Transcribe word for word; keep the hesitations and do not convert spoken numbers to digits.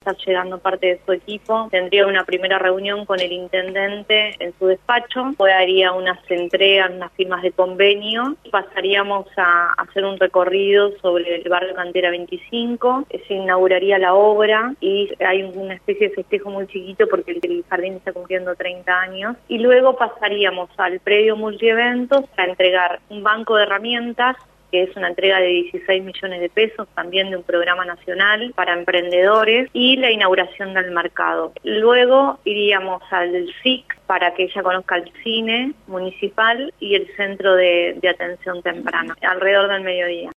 está llegando parte de su equipo. Tendría una primera reunión con el intendente en su despacho, después haría unas entregas, unas firmas de convenio, pasaríamos a hacer un recorrido sobre el barrio Cantera veinticinco, se inauguraría la obra y hay una especie de festejo muy chiquito porque el jardín está cumpliendo treinta años, y luego pasaríamos al predio multieventos a entregar un banco de herramientas, que es una entrega de dieciséis millones de pesos, también de un programa nacional para emprendedores, y la inauguración del mercado. Luego iríamos al S I C para que ella conozca el cine municipal y el centro de, de atención temprana, alrededor del mediodía.